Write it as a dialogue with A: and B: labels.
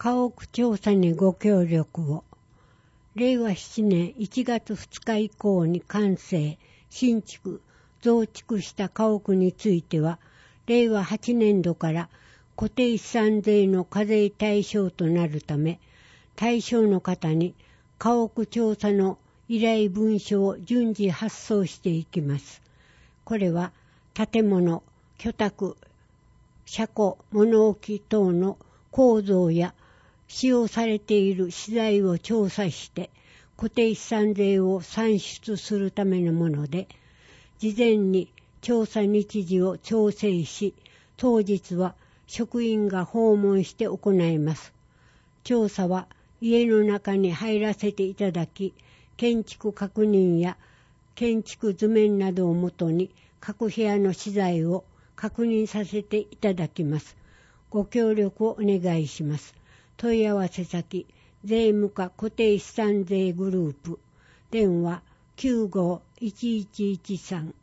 A: 家屋調査にご協力を。令和7年1月2日以降に完成、新築、増築した家屋については、令和8年度から固定資産税の課税対象となるため、対象の方に家屋調査の依頼文書を順次発送していきます。これは建物、居宅、車庫、物置等の構造や使用されている資材を調査して固定資産税を算出するためのもので、事前に調査日時を調整し、当日は職員が訪問して行います。調査は家の中に入らせていただき、建築確認や建築図面などをもとに各部屋の資材を確認させていただきます。ご協力をお願いします。問い合わせ先、税務課固定資産税グループ、電話 95-1113